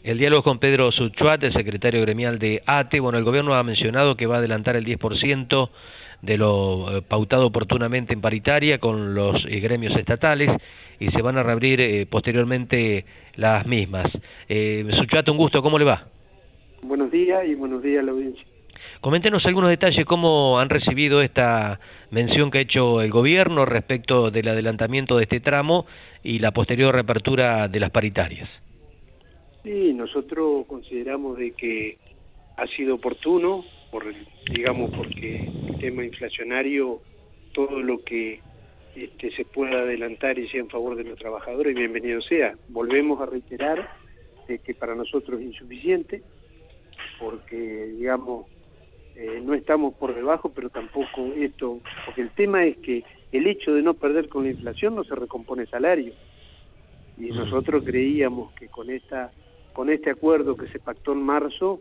El diálogo con Pedro Suchuat, el secretario gremial de ATE. Bueno, el gobierno ha mencionado que va a adelantar el 10% de lo pautado oportunamente en paritaria con los gremios estatales y se van a reabrir posteriormente las mismas. Suchuat, un gusto, ¿cómo le va? Buenos días y buenos días a la audiencia. Coméntenos algunos detalles, cómo han recibido esta mención que ha hecho el gobierno respecto del adelantamiento de este tramo y la posterior reapertura de las paritarias. Sí, nosotros consideramos de que ha sido oportuno, porque el tema inflacionario, todo lo que se pueda adelantar y sea en favor de los trabajadores, bienvenido sea. Volvemos a reiterar de que para nosotros es insuficiente, porque no estamos por debajo, pero tampoco porque el tema es que el hecho de no perder con la inflación no se recompone salario, y nosotros creíamos que con este acuerdo que se pactó en marzo,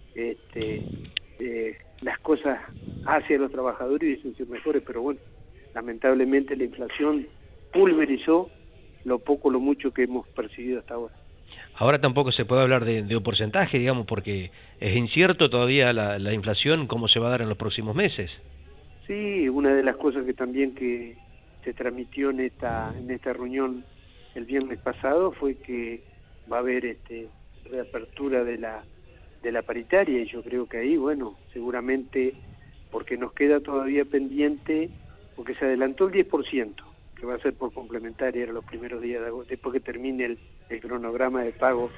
las cosas hacia los trabajadores hubiesen sido mejores, pero bueno, lamentablemente la inflación pulverizó lo poco, lo mucho que hemos percibido hasta ahora. Ahora tampoco se puede hablar de un porcentaje, digamos, porque es incierto todavía la inflación, cómo se va a dar en los próximos meses. Sí, una de las cosas que también que se transmitió en esta reunión el viernes pasado fue que va a haber reapertura de la paritaria, y yo creo que ahí, bueno, seguramente, porque nos queda todavía pendiente, porque se adelantó el 10%, que va a ser por complementaria, era los primeros días de agosto, después que termine el cronograma de pago,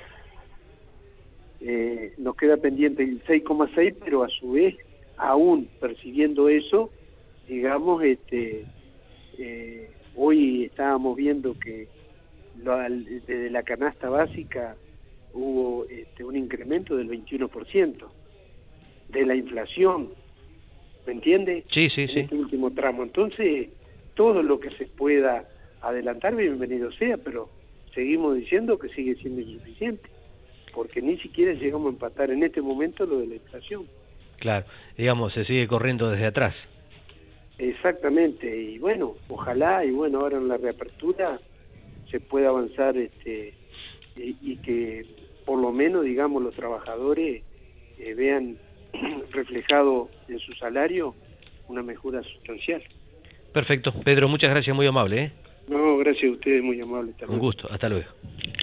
nos queda pendiente el 6,6, pero a su vez, aún percibiendo eso, digamos, hoy estábamos viendo que desde la canasta básica hubo un incremento del 21% de la inflación, ¿me entiende? Sí. Este último tramo. Entonces, todo lo que se pueda adelantar, bienvenido sea, pero seguimos diciendo que sigue siendo insuficiente, porque ni siquiera llegamos a empatar en este momento lo de la inflación. Claro, digamos, se sigue corriendo desde atrás. Exactamente, y bueno, ojalá, y bueno, ahora en la reapertura se pueda avanzar y que por lo menos, digamos, los trabajadores vean reflejado en su salario una mejora sustancial. Perfecto, Pedro, muchas gracias, muy amable. No, gracias a ustedes, muy amable. Un gusto, hasta luego.